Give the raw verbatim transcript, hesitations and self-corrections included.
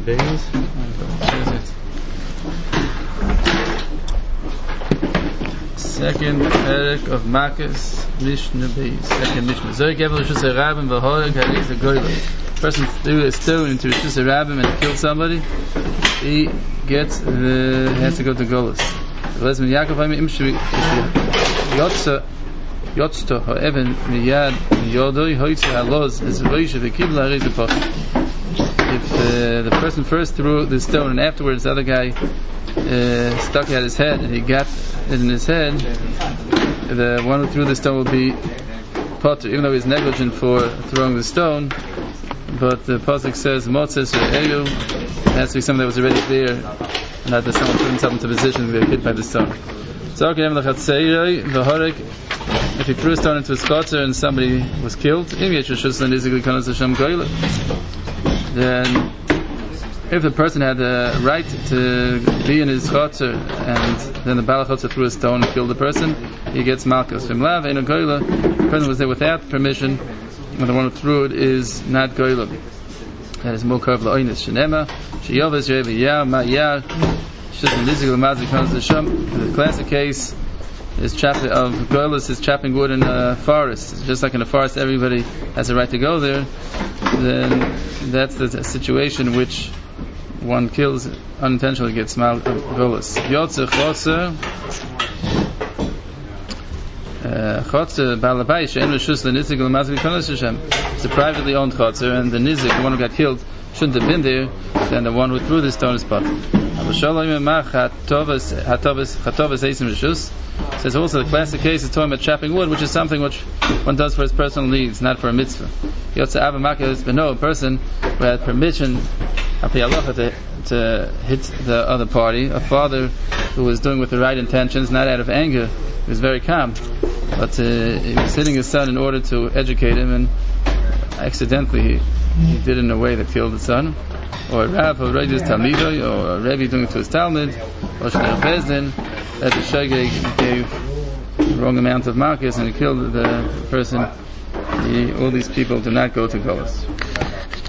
Beis. Second Perek of Makkas Mishnah Beis. Second Mishnah. Zoy Gevel Rishus HaRabim v'Horeg Hariz HaGoyla. Person threw a stone into Rishus HaRabim and killed somebody. He gets the has to go to Golos. Lesman Yaakov Haim Imshri Yotza Yotzto Ha'even Miyad Yodoi Hoitze Haloz Ezroisha V'Kibla Hariz HaPoch. If uh, the person first threw the stone and afterwards the other guy uh, stuck it at his head and he got it in his head, the one who threw the stone will be potter, even though he's negligent for throwing the stone. But the pasuk says Motzes or Elu, it has to be something that was already there, and not that someone put himself into position to get hit by the stone. So okay, if he threw a stone into his chotzer and somebody was killed, then if the person had the right to be in his chotzer and then the Baal chotzer threw a stone and killed the person, he gets malchus. The person was there without permission, and the one who threw it is not goyla. That is mokav la'oinus shenema sheyovas yevi yah ma yah shishim lizik l'madzik comes to sham. The classic case is chap of goylus is chopping wood in a forest. It's just like in a forest, everybody has a right to go there. Then that's the situation in which one kills unintentionally, gets mal goylus. Yotze chotzer. Chotzer balabay she'en reshus l'nizik l'mazvi konos Hashem. It's a privately owned chotzer, and the nizik, the one who got killed, shouldn't have been there. Then the one who threw the stone is pot. Says also the classic case is talking about chopping wood, which is something which one does for his personal needs, not for a mitzvah. Yotze avamaka has been no a person who had permission to, to hit the other party, a father who was doing with the right intentions, not out of anger. He was very calm, but uh, he was hitting his son in order to educate him, and accidentally he, he did it in a way that killed the son. Or a Rav who raised his Talmidoi, or a Rebbe doing it to his Talmud, or Shnei Bezdin, that the Shogeg gave the wrong amount of markers and he killed the person. He, all these people do not go to Golos.